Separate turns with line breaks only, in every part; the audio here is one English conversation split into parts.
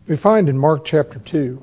We find in Mark chapter 2,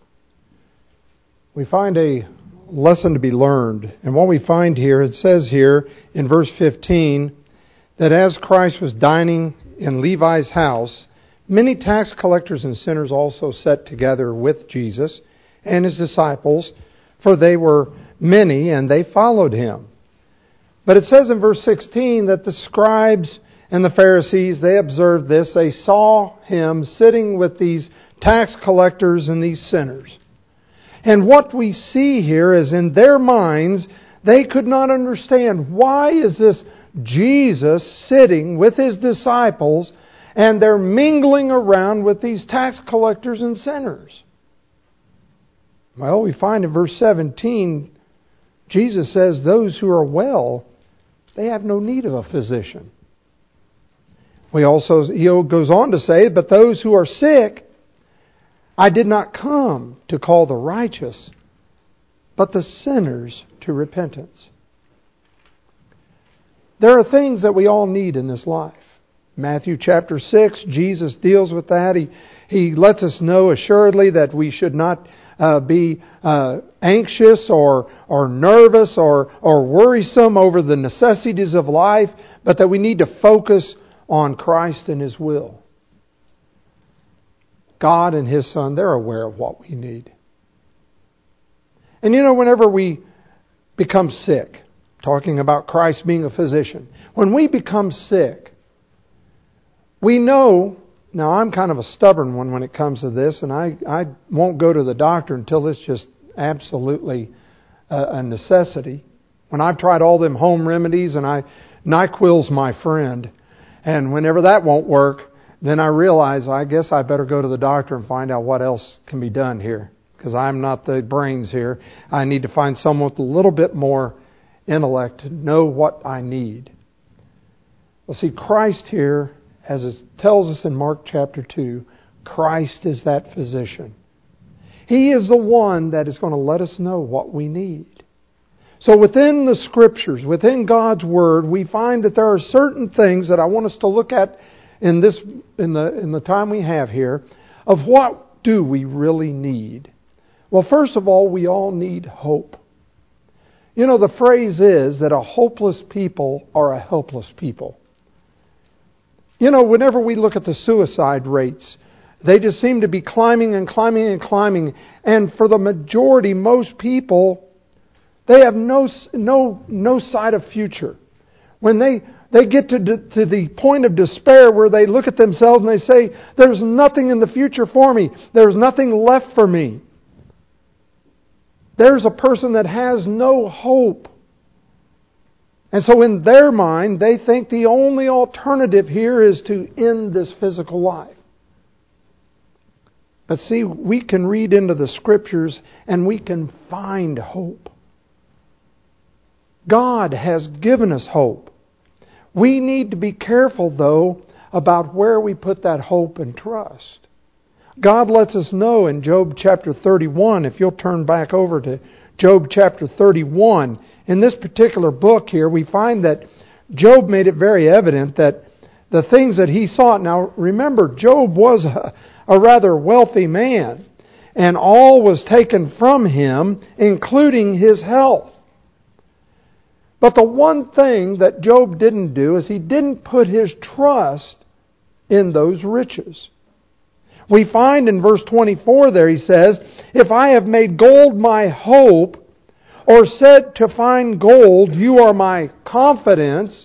we find a lesson to be learned. And what we find here, it says here in verse 15, that as Christ was dining in Levi's house, many tax collectors and sinners also sat together with Jesus and His disciples, for they were many and they followed Him. But it says in verse 16 that the scribes and the Pharisees, they observed this. They saw Him sitting with these tax collectors and these sinners. And what we see here is in their minds, they could not understand, why is this Jesus sitting with His disciples and they're mingling around with these tax collectors and sinners? Well, we find in verse 17, Jesus says, those who are well, they have no need of a physician. He goes on to say, but those who are sick, I did not come to call the righteous, but the sinners to repentance. There are things that we all need in this life. Matthew chapter 6, Jesus deals with that. He lets us know assuredly that we should not be anxious or nervous or worrisome over the necessities of life, but that we need to focus on Christ and His will. God and His Son, they're aware of what we need. And whenever we become sick, talking about Christ being a physician, when we become sick, we know, now I'm kind of a stubborn one when it comes to this, and I won't go to the doctor until it's just absolutely a necessity. When I've tried all them home remedies, and NyQuil's my friend, and whenever that won't work, then I realize I guess I better go to the doctor and find out what else can be done here. Because I'm not the brains here. I need to find someone with a little bit more intellect to know what I need. Well, see, Christ here, as it tells us in Mark chapter 2, Christ is that physician. He is the one that is going to let us know what we need. So within the Scriptures, within God's Word, we find that there are certain things that I want us to look at in the time we have here, of what do we really need? Well, first of all, we all need hope. The phrase is that a hopeless people are a helpless people. Whenever we look at the suicide rates, they just seem to be climbing and climbing and climbing. And for the majority, most people, they have no sight of future. When they get to the point of despair where they look at themselves and they say, there's nothing in the future for me. There's nothing left for me. There's a person that has no hope. And so in their mind, they think the only alternative here is to end this physical life. But see, we can read into the Scriptures and we can find hope. God has given us hope. We need to be careful, though, about where we put that hope and trust. God lets us know in Job chapter 31, if you'll turn back over to Job chapter 31, in this particular book here, we find that Job made it very evident that the things that he sought. Now, remember, Job was a rather wealthy man, and all was taken from him, including his health. But the one thing that Job didn't do is he didn't put his trust in those riches. We find in verse 24 there, he says, if I have made gold my hope, or said to find gold, you are my confidence.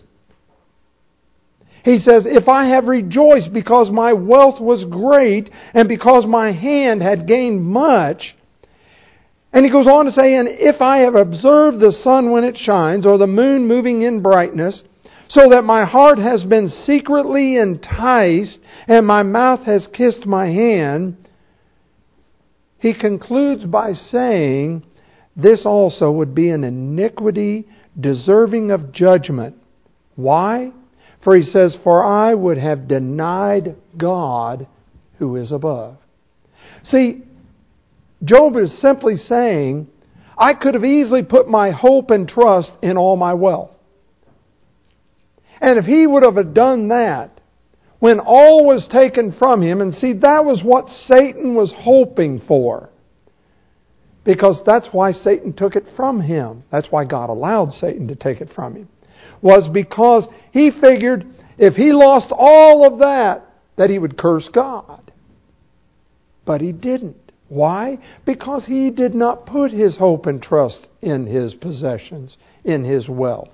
He says, if I have rejoiced because my wealth was great, and because my hand had gained much. And he goes on to say, and if I have observed the sun when it shines, or the moon moving in brightness, so that my heart has been secretly enticed, and my mouth has kissed my hand, he concludes by saying, this also would be an iniquity deserving of judgment. Why? For he says, for I would have denied God who is above. See, Job is simply saying, I could have easily put my hope and trust in all my wealth. And if he would have done that, when all was taken from him. And see, that was what Satan was hoping for. Because that's why Satan took it from him. That's why God allowed Satan to take it from him. Was because he figured if he lost all of that he would curse God. But he didn't. Why? Because he did not put his hope and trust in his possessions, in his wealth.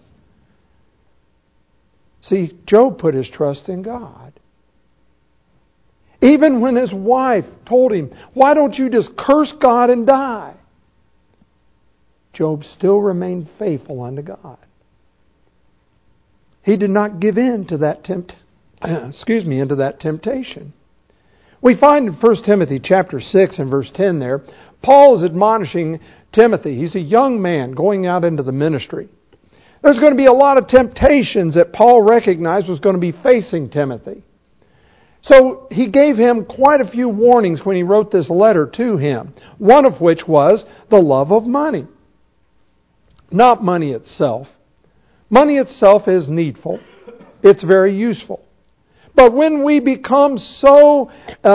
See, Job put his trust in God. Even when his wife told him, "Why don't you just curse God and die?" Job still remained faithful unto God. He did not give in to that into that temptation. We find in 1 Timothy chapter 6 and verse 10 there, Paul is admonishing Timothy. He's a young man going out into the ministry. There's going to be a lot of temptations that Paul recognized was going to be facing Timothy. So he gave him quite a few warnings when he wrote this letter to him. One of which was the love of money. Not money itself. Money itself is needful. It's very useful. But when we become so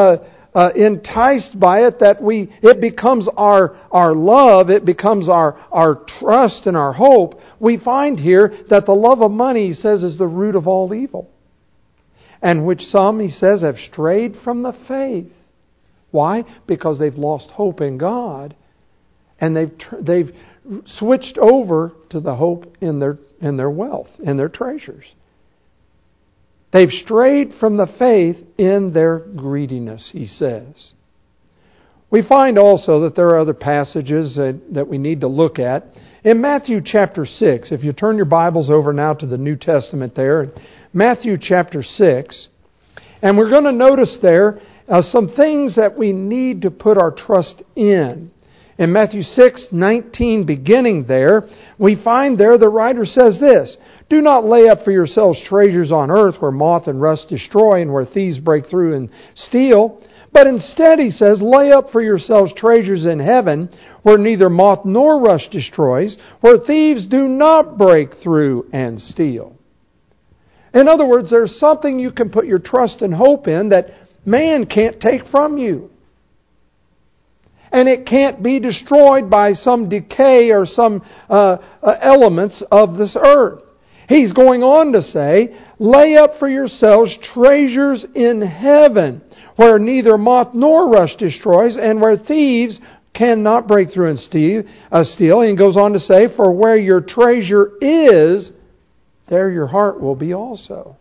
enticed by it that it becomes our love, it becomes our trust and our hope, we find here that the love of money, he says, is the root of all evil. And which some, he says, have strayed from the faith. Why? Because they've lost hope in God, and they've switched over to the hope in their wealth, in their treasures. They've strayed from the faith in their greediness, he says. We find also that there are other passages that we need to look at. In Matthew chapter 6, if you turn your Bibles over now to the New Testament there, Matthew chapter 6, and we're going to notice there some things that we need to put our trust in. In Matthew 6:19, beginning there, we find there the writer says this, "Do not lay up for yourselves treasures on earth where moth and rust destroy and where thieves break through and steal. But instead," he says, "lay up for yourselves treasures in heaven where neither moth nor rust destroys, where thieves do not break through and steal." In other words, there's something you can put your trust and hope in that man can't take from you. And it can't be destroyed by some decay or some elements of this earth. He's going on to say, "Lay up for yourselves treasures in heaven, where neither moth nor rust destroys, and where thieves cannot break through and steal." And he goes on to say, "For where your treasure is, there your heart will be also."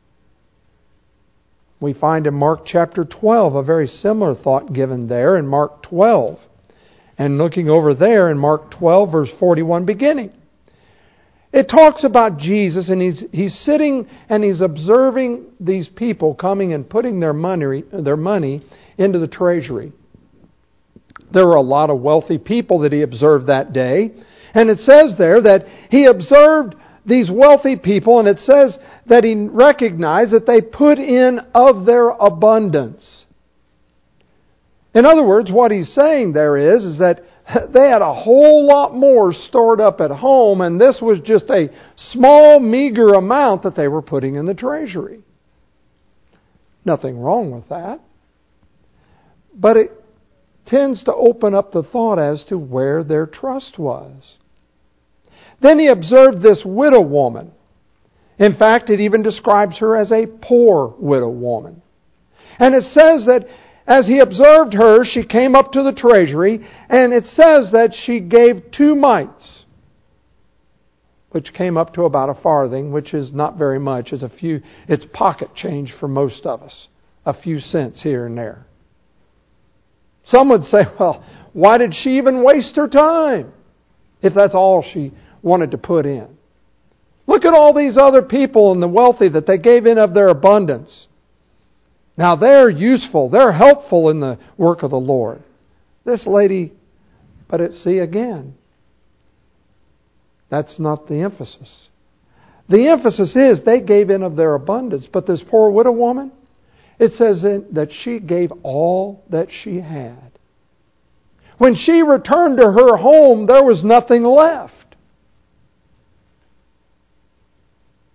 We find in Mark chapter 12 a very similar thought given there in Mark 12. And looking over there in Mark 12 verse 41 beginning. It talks about Jesus, and he's sitting and he's observing these people coming and putting their money into the treasury. There were a lot of wealthy people that he observed that day. And it says there that he observed these wealthy people, and it says that he recognized that they put in of their abundance. In other words, what he's saying there is that they had a whole lot more stored up at home, and this was just a small, meager amount that they were putting in the treasury. Nothing wrong with that. But it tends to open up the thought as to where their trust was. Then he observed this widow woman. In fact, it even describes her as a poor widow woman. And it says that as he observed her, she came up to the treasury, and it says that she gave 2 mites, which came up to about a farthing, which is not very much. It's pocket change for most of us. A few cents here and there. Some would say, well, why did she even waste her time if that's all she wanted to put in? Look at all these other people and the wealthy that they gave in of their abundance. Now they're useful, they're helpful in the work of the Lord. This lady, see again, that's not the emphasis. The emphasis is they gave in of their abundance, but this poor widow woman, it says that she gave all that she had. When she returned to her home, there was nothing left.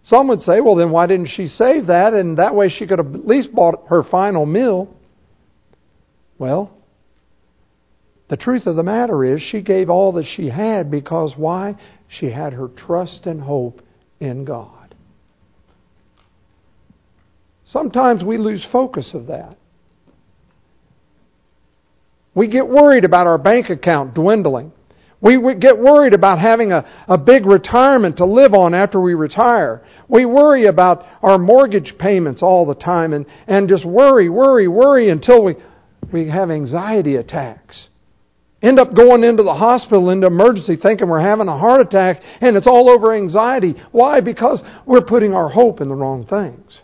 Some would say, well, then why didn't she save that? And that way she could have at least bought her final meal. Well, the truth of the matter is she gave all that she had because why? She had her trust and hope in God. Sometimes we lose focus of that. We get worried about our bank account dwindling. We get worried about having a big retirement to live on after we retire. We worry about our mortgage payments all the time and just worry until we have anxiety attacks. End up going into the hospital, into emergency, thinking we're having a heart attack, and it's all over anxiety. Why? Because we're putting our hope in the wrong things.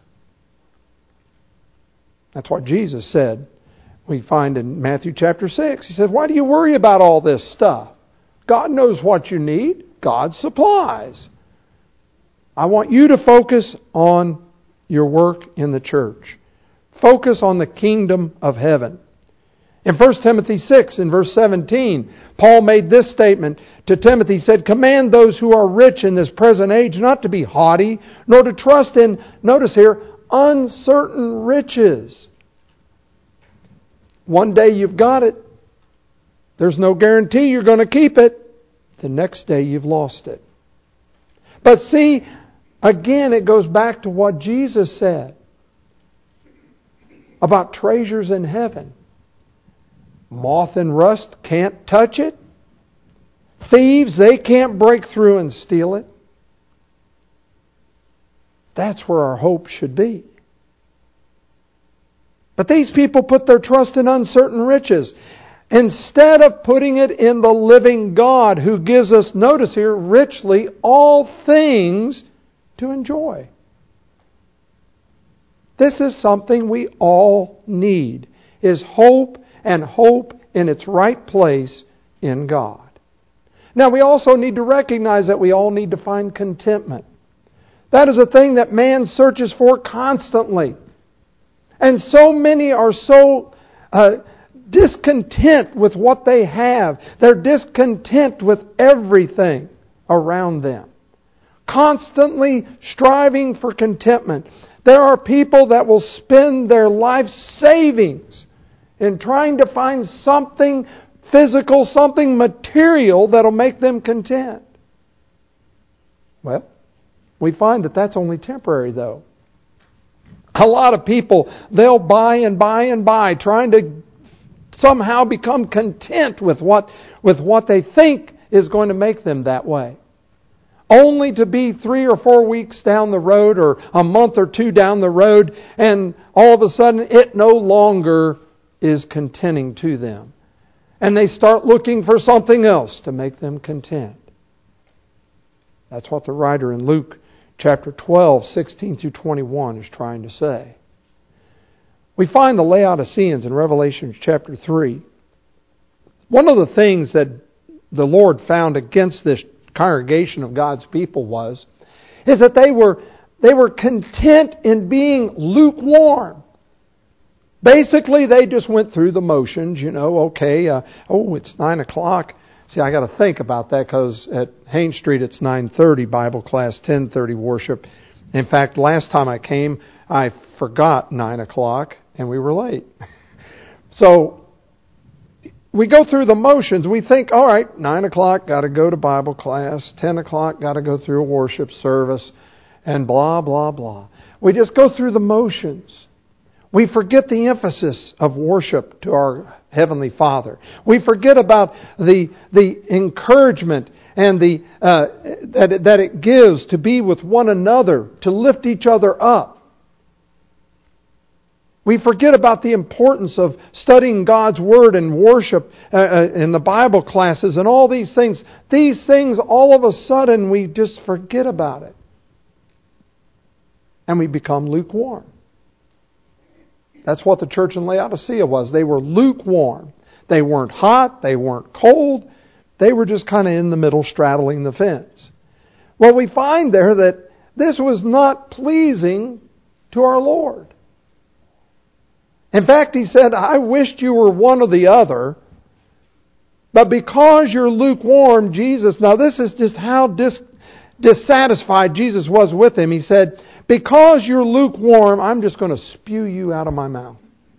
That's what Jesus said. We find in Matthew chapter 6. He said, why do you worry about all this stuff? God knows what you need. God supplies. I want you to focus on your work in the church. Focus on the kingdom of heaven. In 1 Timothy 6, in verse 17, Paul made this statement to Timothy. He said, command those who are rich in this present age not to be haughty, nor to trust in, notice here, uncertain riches. One day you've got it. There's no guarantee you're going to keep it. The next day you've lost it. But see, again it goes back to what Jesus said about treasures in heaven. Moth and rust can't touch it. Thieves, they can't break through and steal it. That's where our hope should be. But these people put their trust in uncertain riches instead of putting it in the living God who gives us, notice here, richly all things to enjoy. This is something we all need, is hope, and hope in its right place in God. Now we also need to recognize that we all need to find contentment. That is a thing that man searches for constantly. And so many are so discontent with what they have. They're discontent with everything around them. Constantly striving for contentment. There are people that will spend their life savings in trying to find something physical, something material that'll make them content. Well, we find that that's only temporary though. A lot of people, they'll buy and buy and buy, trying to somehow become content with what they think is going to make them that way. Only to be 3 or 4 weeks down the road or a month or 2 down the road and all of a sudden it no longer is contenting to them. And they start looking for something else to make them content. That's what the writer in Luke chapter 12, 16 through 21 is trying to say. We find the Laodiceans in Revelation chapter 3. One of the things that the Lord found against this congregation of God's people is that they were content in being lukewarm. Basically, they just went through the motions, it's 9 o'clock. See, I got to think about that because at Haines Street it's 9:30 Bible class, 10:30 worship. In fact, last time I came, I forgot 9 o'clock and we were late. So, we go through the motions. We think, all right, 9 o'clock, got to go to Bible class. 10 o'clock, got to go through a worship service. And blah, blah, blah. We just go through the motions. We forget the emphasis of worship to our Heavenly Father. We forget about the encouragement and that it gives to be with one another, to lift each other up. We forget about the importance of studying God's Word and worship in the Bible classes and all these things. These things, all of a sudden, we just forget about it. And we become lukewarm. That's what the church in Laodicea was. They were lukewarm. They weren't hot. They weren't cold. They were just kind of in the middle, straddling the fence. Well, we find there that this was not pleasing to our Lord. In fact, He said, I wished you were one or the other, but because you're lukewarm, Jesus, now this is just how dissatisfied Jesus was with him, he said, because you're lukewarm, I'm just going to spew you out of my mouth.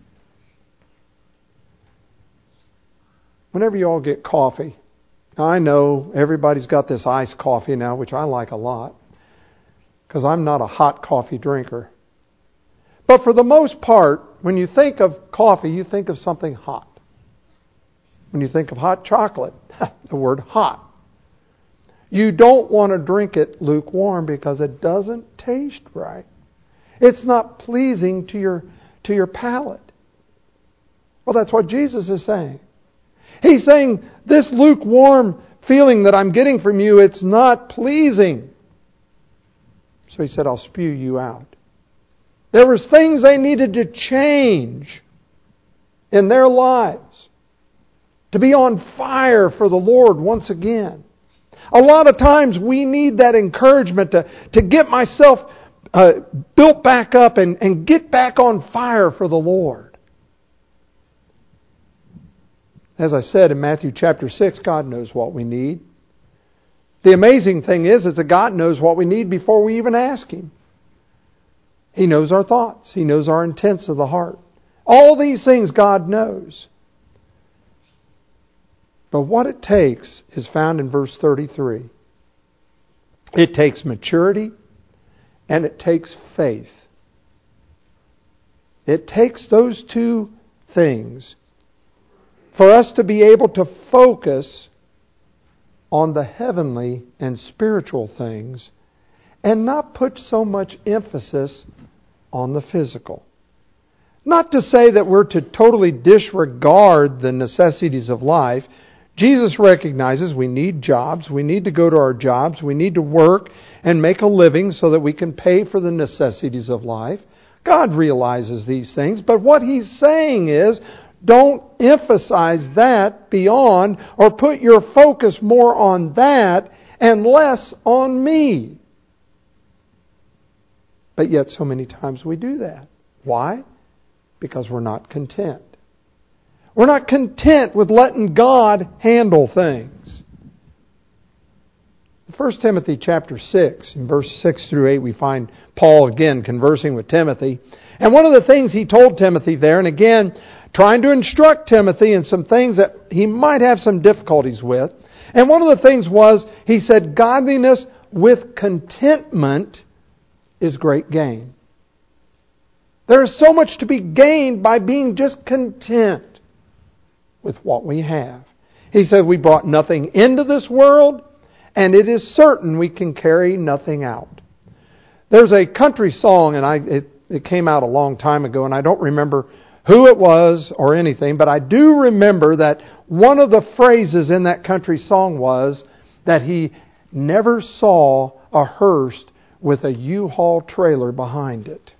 Whenever you all get coffee, I know everybody's got this iced coffee now, which I like a lot, because I'm not a hot coffee drinker. But for the most part, when you think of coffee, you think of something hot. When you think of hot chocolate, the word hot. You don't want to drink it lukewarm because it doesn't taste right. It's not pleasing to your palate. Well, that's what Jesus is saying. He's saying, this lukewarm feeling that I'm getting from you, it's not pleasing. So he said, I'll spew you out. There was things they needed to change in their lives. To be on fire for the Lord once again. A lot of times we need that encouragement to get myself built back up and get back on fire for the Lord. As I said in Matthew chapter 6, God knows what we need. The amazing thing is that God knows what we need before we even ask Him. He knows our thoughts. He knows our intents of the heart. All these things God knows. But what it takes is found in verse 33. It takes maturity and it takes faith. It takes those two things for us to be able to focus on the heavenly and spiritual things and not put so much emphasis on the physical. Not to say that we're to totally disregard the necessities of life. Jesus recognizes we need jobs. We need to go to our jobs. We need to work and make a living so that we can pay for the necessities of life. God realizes these things. But what He's saying is, don't emphasize that beyond or put your focus more on that and less on me. But yet so many times we do that. Why? Because we're not content. We're not content with letting God handle things. 1 Timothy chapter 6, in verse 6 through 8, we find Paul again conversing with Timothy. And one of the things he told Timothy there, and again, trying to instruct Timothy in some things that he might have some difficulties with. And one of the things was, he said, godliness with contentment is great gain. There is so much to be gained by being just content with what we have. He said we brought nothing into this world, and it is certain we can carry nothing out. There's a country song, and it came out a long time ago, and I don't remember who it was or anything, but I do remember that one of the phrases in that country song was that he never saw a hearse with a U-Haul trailer behind it.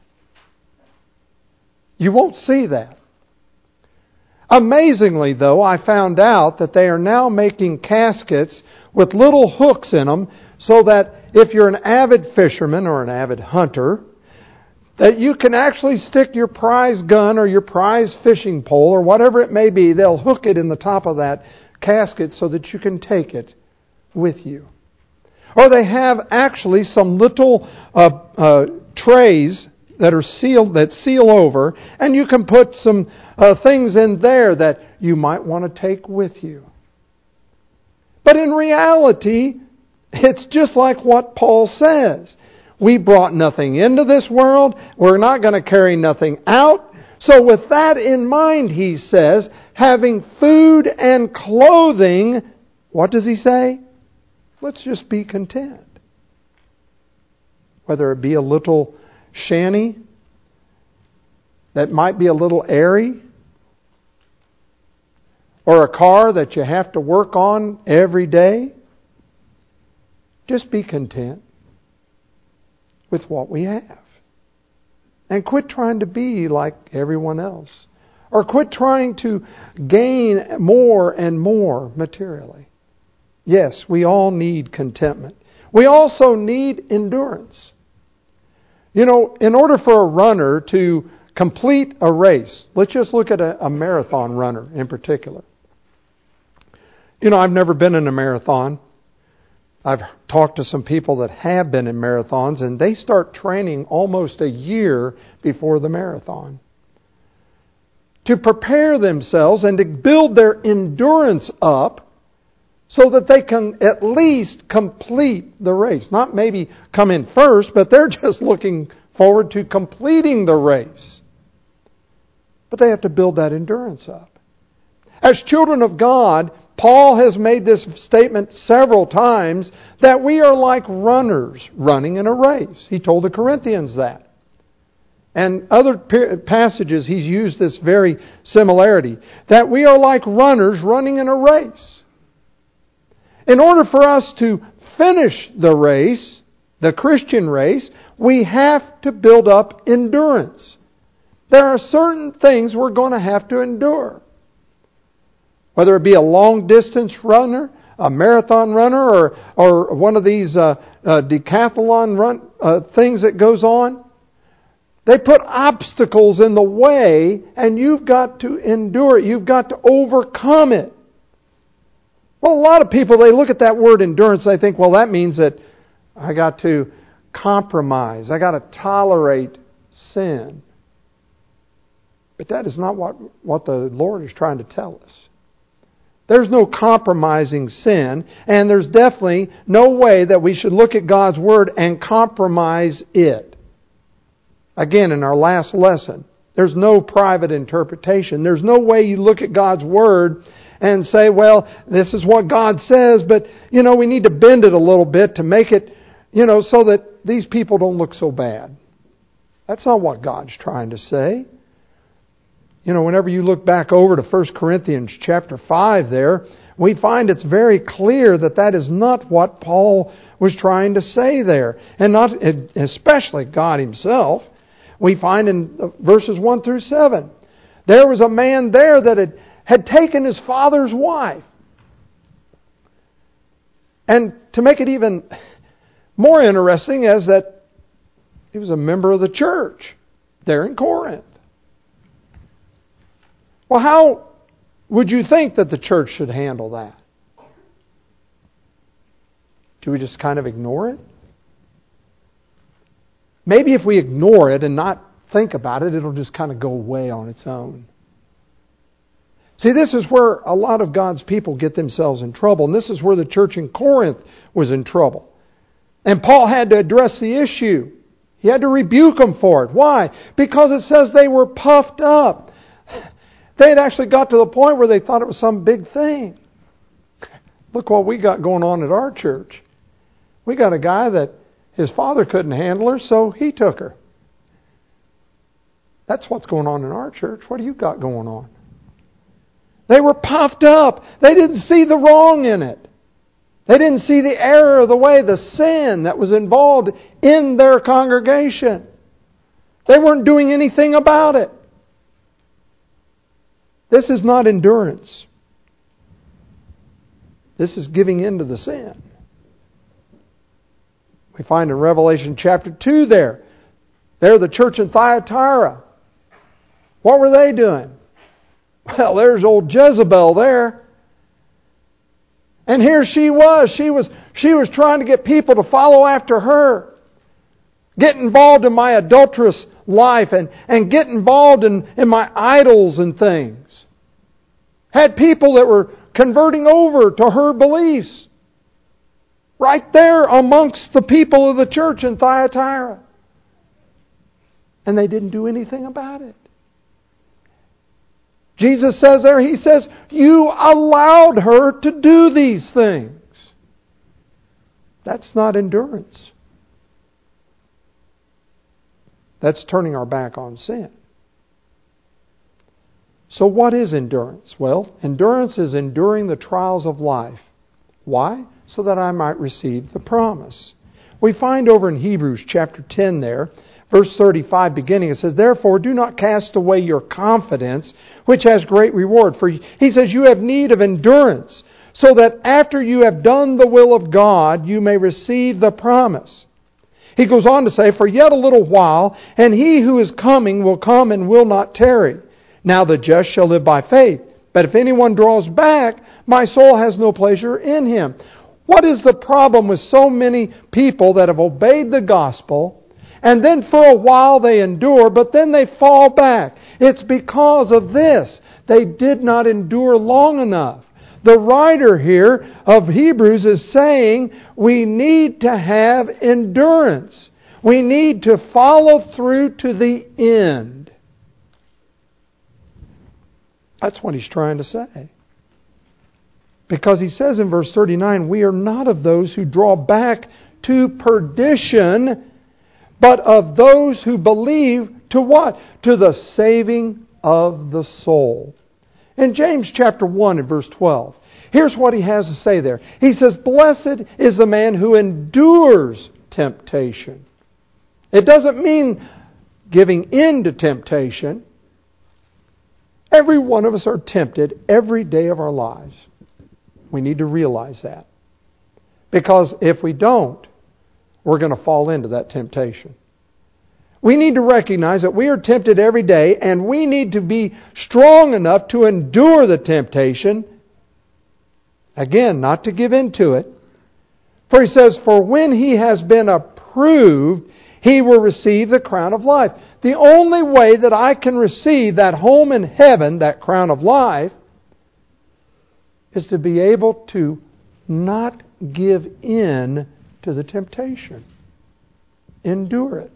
You won't see that. Amazingly, though, I found out that they are now making caskets with little hooks in them so that if you're an avid fisherman or an avid hunter, that you can actually stick your prize gun or your prize fishing pole or whatever it may be, they'll hook it in the top of that casket so that you can take it with you. Or they have actually some little trays that are sealed, that seal over, and you can put some things in there that you might want to take with you. But in reality, it's just like what Paul says. We brought nothing into this world. We're not going to carry nothing out. So with that in mind, he says, having food and clothing, what does he say? Let's just be content. Whether it be a little shanty that might be a little airy, or a car that you have to work on every day, just be content with what we have. And quit trying to be like everyone else. Or quit trying to gain more and more materially. Yes, we all need contentment. We also need endurance. You know, in order for a runner to complete a race, let's just look at a marathon runner in particular. You know, I've never been in a marathon. I've talked to some people that have been in marathons, and they start training almost a year before the marathon to prepare themselves and to build their endurance up so that they can at least complete the race. Not maybe come in first, but they're just looking forward to completing the race. But they have to build that endurance up. As children of God, Paul has made this statement several times that we are like runners running in a race. He told the Corinthians that. And other passages he's used this very similarity. That we are like runners running in a race. In order for us to finish the race, the Christian race, we have to build up endurance. There are certain things we're going to have to endure. Whether it be a long distance runner, a marathon runner, or one of these decathlon run things that goes on. They put obstacles in the way, and you've got to endure it. You've got to overcome it. Well, a lot of people, they look at that word endurance, they think, well, that means that I got to compromise. I got to tolerate sin. But that is not what the Lord is trying to tell us. There's no compromising sin, and there's definitely no way that we should look at God's Word and compromise it. Again, in our last lesson, there's no private interpretation. There's no way you look at God's Word and say, well, this is what God says, but, we need to bend it a little bit to make it, so that these people don't look so bad. That's not what God's trying to say. Whenever you look back over to 1 Corinthians chapter 5 there, we find it's very clear that that is not what Paul was trying to say there. And not especially God Himself. We find in verses 1 through 7. There was a man there that had taken his father's wife. And to make it even more interesting is that he was a member of the church there in Corinth. Well, how would you think that the church should handle that? Do we just kind of ignore it? Maybe if we ignore it and not think about it, it'll just kind of go away on its own. See, this is where a lot of God's people get themselves in trouble. And this is where the church in Corinth was in trouble. And Paul had to address the issue. He had to rebuke them for it. Why? Because it says they were puffed up. They had actually got to the point where they thought it was some big thing. Look what we got going on at our church. We got a guy that his father couldn't handle her, so he took her. That's what's going on in our church. What do you got going on? They were puffed up. They didn't see the wrong in it. They didn't see the error of the way, the sin that was involved in their congregation. They weren't doing anything about it. This is not endurance. This is giving in to the sin. We find in Revelation chapter 2 there the church in Thyatira. What were they doing? Well, there's old Jezebel there. And here she was. She was trying to get people to follow after her. Get involved in my adulterous life and get involved in my idols and things. Had people that were converting over to her beliefs. Right there amongst the people of the church in Thyatira. And they didn't do anything about it. Jesus says there, He says, you allowed her to do these things. That's not endurance. That's turning our back on sin. So what is endurance? Well, endurance is enduring the trials of life. Why? So that I might receive the promise. We find over in Hebrews chapter 10 there, verse 35 beginning, it says, therefore do not cast away your confidence, which has great reward. For he says, you have need of endurance, so that after you have done the will of God, you may receive the promise. He goes on to say, for yet a little while, and he who is coming will come and will not tarry. Now the just shall live by faith. But if anyone draws back, my soul has no pleasure in him. What is the problem with so many people that have obeyed the gospel, and then for a while they endure, but then they fall back? It's because of this. They did not endure long enough. The writer here of Hebrews is saying we need to have endurance. We need to follow through to the end. That's what he's trying to say. Because he says in verse 39, we are not of those who draw back to perdition, but of those who believe to what? To the saving of the soul. In James chapter 1 and verse 12, here's what he has to say there. He says, blessed is the man who endures temptation. It doesn't mean giving in to temptation. Every one of us are tempted every day of our lives. We need to realize that. Because if we don't, we're going to fall into that temptation. We need to recognize that we are tempted every day, and we need to be strong enough to endure the temptation. Again, not to give in to it. For he says, for when he has been approved, he will receive the crown of life. The only way that I can receive that home in heaven, that crown of life, is to be able to not give in to the temptation. Endure it.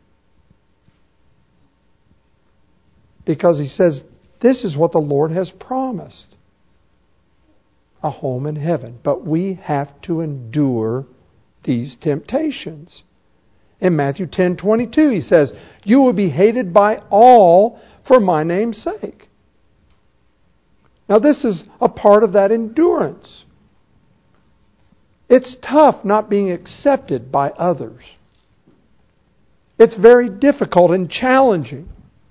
Because he says, this is what the Lord has promised. A home in heaven. But we have to endure these temptations. In Matthew 10:22 he says, you will be hated by all for my name's sake. Now this is a part of that endurance. It's tough not being accepted by others. It's very difficult and challenging.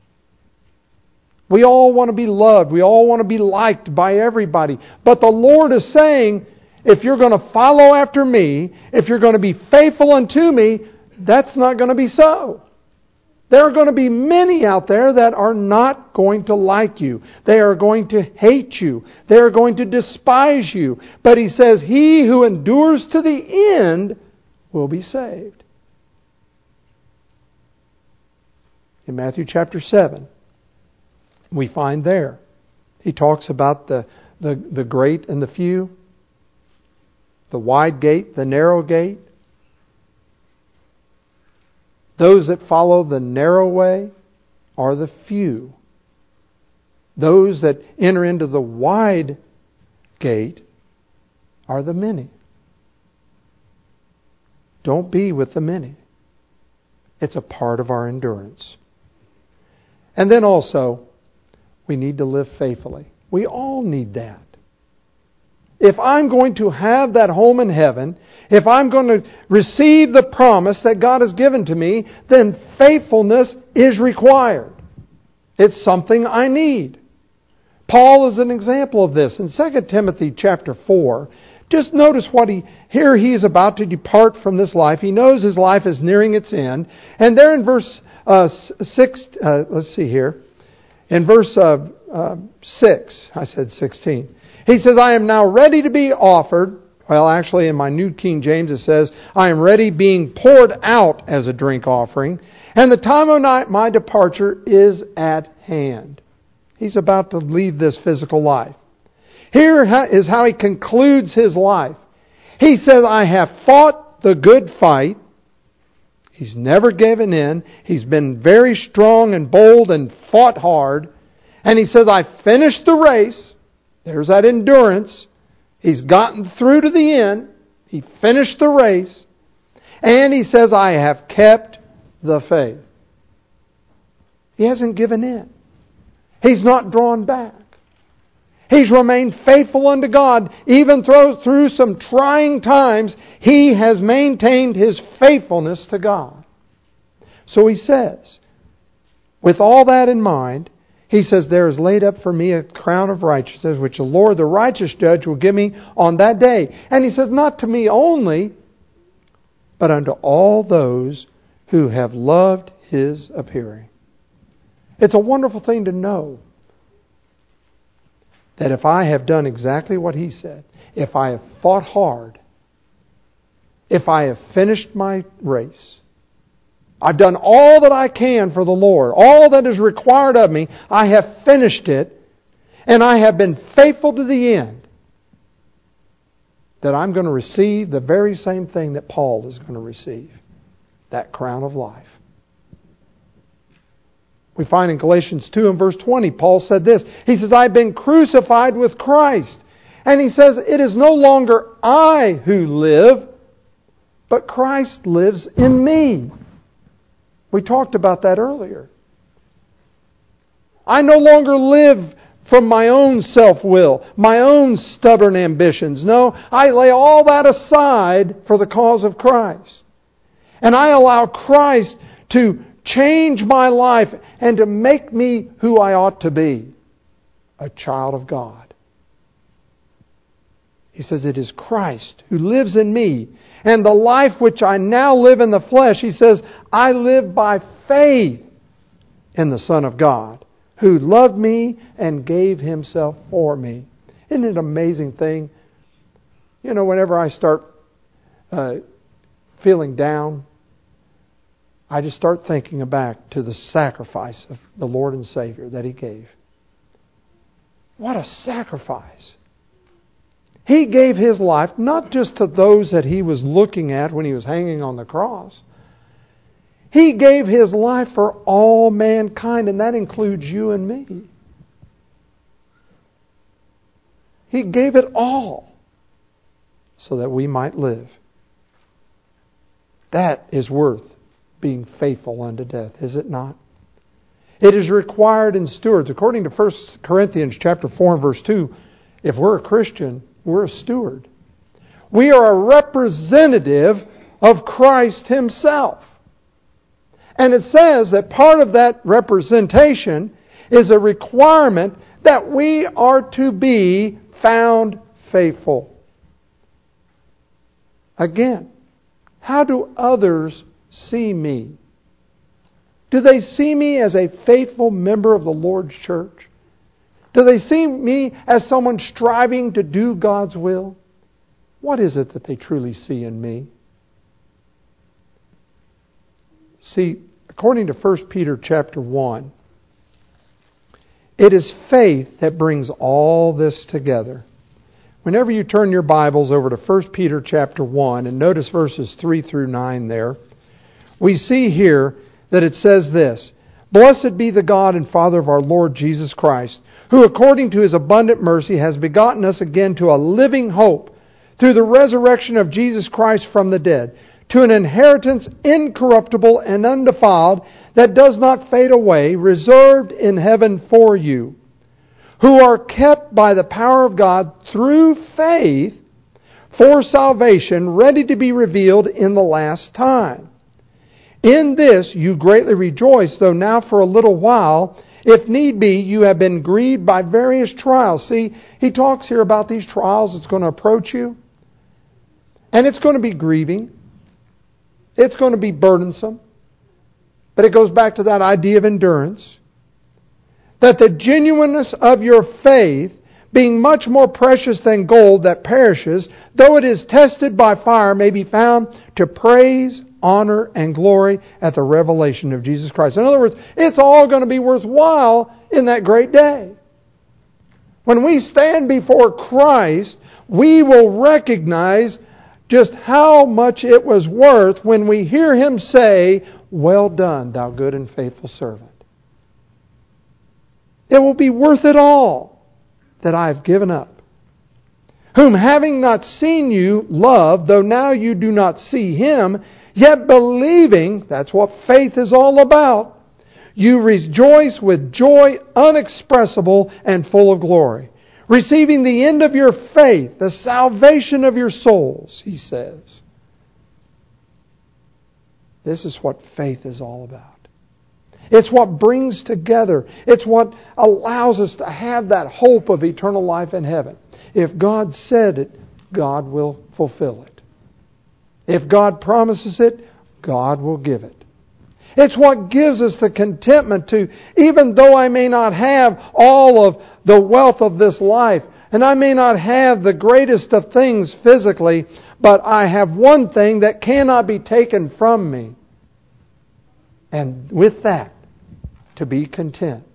We all want to be loved. We all want to be liked by everybody. But the Lord is saying, if you're going to follow after me, if you're going to be faithful unto me, that's not going to be so. There are going to be many out there that are not going to like you. They are going to hate you. They are going to despise you. But he says, he who endures to the end will be saved. In Matthew chapter 7, we find there, he talks about the great and the few, the wide gate, the narrow gate. Those that follow the narrow way are the few. Those that enter into the wide gate are the many. Don't be with the many. It's a part of our endurance. And then also, we need to live faithfully. We all need that. If I'm going to have that home in heaven, if I'm going to receive the promise that God has given to me, then faithfulness is required. It's something I need. Paul is an example of this. In 2 Timothy chapter 4, just notice what here he is about to depart from this life. He knows his life is nearing its end. And there in verse 6, let's see here. In verse 6, I said 16. He says, I am now ready to be offered. Well, actually in my New King James it says, I am ready being poured out as a drink offering. And the time of my departure is at hand. He's about to leave this physical life. Here is how he concludes his life. He says, I have fought the good fight. He's never given in. He's been very strong and bold and fought hard. And he says, I finished the race. There's that endurance. He's gotten through to the end. He finished the race. And he says, I have kept the faith. He hasn't given in. He's not drawn back. He's remained faithful unto God. Even through some trying times, he has maintained his faithfulness to God. So he says, with all that in mind, he says, there is laid up for me a crown of righteousness, which the Lord, the righteous judge, will give me on that day. And he says, not to me only, but unto all those who have loved his appearing. It's a wonderful thing to know that if I have done exactly what he said, if I have fought hard, if I have finished my race, I've done all that I can for the Lord, all that is required of me, I have finished it, and I have been faithful to the end, that I'm going to receive the very same thing that Paul is going to receive, that crown of life. We find in Galatians 2 and verse 20, Paul said this. He says, I've been crucified with Christ. And he says, it is no longer I who live, but Christ lives in me. We talked about that earlier. I no longer live from my own self-will, my own stubborn ambitions. No, I lay all that aside for the cause of Christ. And I allow Christ to change my life and to make me who I ought to be, a child of God. He says, it is Christ who lives in me. And the life which I now live in the flesh, he says, I live by faith in the Son of God, who loved me and gave Himself for me. Isn't it an amazing thing? You know, whenever I start feeling down, I just start thinking back to the sacrifice of the Lord and Savior that He gave. What a sacrifice! He gave His life not just to those that He was looking at when He was hanging on the cross. He gave His life for all mankind, and that includes you and me. He gave it all so that we might live. That is worth being faithful unto death, is it not? It is required in stewards. According to 1 Corinthians chapter 4 and verse 2, if we're a Christian, we're a steward. We are a representative of Christ Himself. And it says that part of that representation is a requirement that we are to be found faithful. Again, how do others see me? Do they see me as a faithful member of the Lord's church? Do they see me as someone striving to do God's will? What is it that they truly see in me? See, according to 1 Peter chapter 1, it is faith that brings all this together. Whenever you turn your Bibles over to 1 Peter chapter 1 and notice verses 3 through 9 there, we see here that it says this, Blessed be the God and Father of our Lord Jesus Christ, who according to His abundant mercy has begotten us again to a living hope through the resurrection of Jesus Christ from the dead, to an inheritance incorruptible and undefiled that does not fade away, reserved in heaven for you, who are kept by the power of God through faith for salvation, ready to be revealed in the last time. In this you greatly rejoice, though now for a little while, if need be, you have been grieved by various trials. See, he talks here about these trials that's going to approach you. And it's going to be grieving. It's going to be burdensome. But it goes back to that idea of endurance. That the genuineness of your faith, being much more precious than gold that perishes, though it is tested by fire, may be found to praise, honor, and glory at the revelation of Jesus Christ. In other words, it's all going to be worthwhile in that great day. When we stand before Christ, we will recognize just how much it was worth when we hear Him say, Well done, thou good and faithful servant. It will be worth it all that I have given up. Whom having not seen you love, though now you do not see Him, yet believing, that's what faith is all about, you rejoice with joy unexpressible and full of glory, receiving the end of your faith, the salvation of your souls, he says. This is what faith is all about. It's what brings together. It's what allows us to have that hope of eternal life in heaven. If God said it, God will fulfill it. If God promises it, God will give it. It's what gives us the contentment to, even though I may not have all of the wealth of this life, And I may not have the greatest of things physically, but I have one thing that cannot be taken from me. And with that, to be content.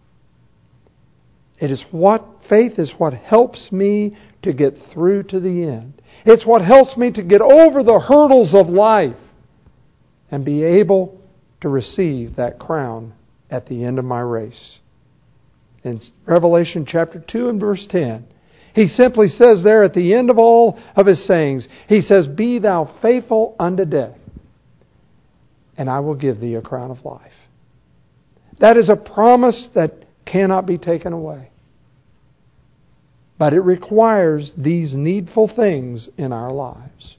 Faith is what helps me to get through to the end. It's what helps me to get over the hurdles of life and be able to receive that crown at the end of my race. In Revelation chapter 2 and verse 10, He simply says there at the end of all of His sayings, He says, "Be thou faithful unto death, and I will give thee a crown of life." That is a promise that cannot be taken away. But it requires these needful things in our lives.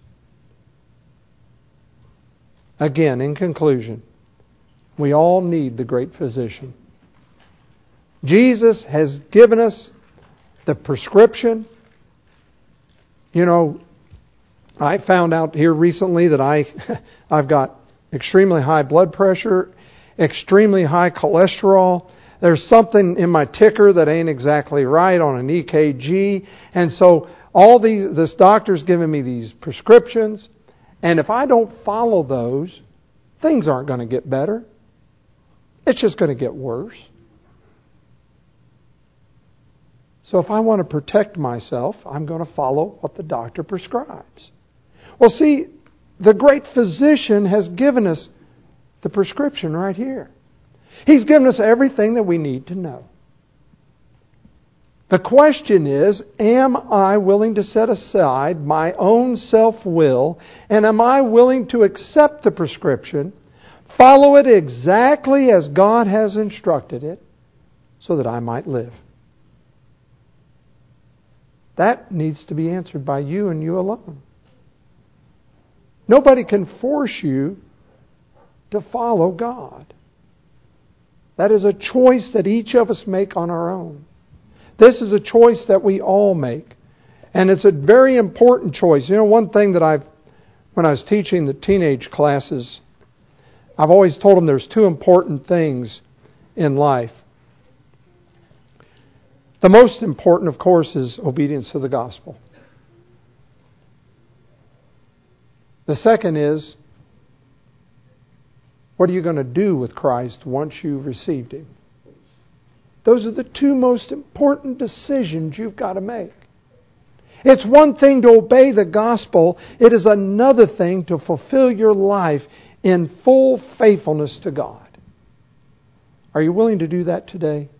Again, in conclusion, we all need the great physician. Jesus has given us the prescription. You know, I found out here recently that I've got extremely high blood pressure, extremely high cholesterol. There's something in my ticker that ain't exactly right on an EKG. And so this doctor's giving me these prescriptions. And if I don't follow those, things aren't going to get better. It's just going to get worse. So if I want to protect myself, I'm going to follow what the doctor prescribes. Well, see, the great physician has given us the prescription right here. He's given us everything that we need to know. The question is, am I willing to set aside my own self-will, and am I willing to accept the prescription, follow it exactly as God has instructed it, so that I might live? That needs to be answered by you and you alone. Nobody can force you to follow God. That is a choice that each of us make on our own. This is a choice that we all make. And it's a very important choice. You know, one thing that when I was teaching the teenage classes, I've always told them there's two important things in life. The most important, of course, is obedience to the gospel. The second is, what are you going to do with Christ once you've received Him? Those are the two most important decisions you've got to make. It's one thing to obey the gospel. It is another thing to fulfill your life in full faithfulness to God. Are you willing to do that today?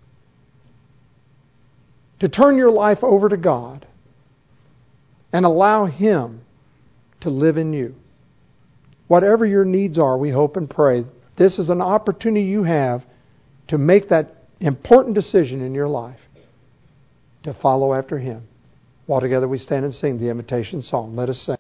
To turn your life over to God and allow Him to live in you. Whatever your needs are, we hope and pray, this is an opportunity you have to make that important decision in your life to follow after Him. While together we stand and sing the invitation song. Let us sing.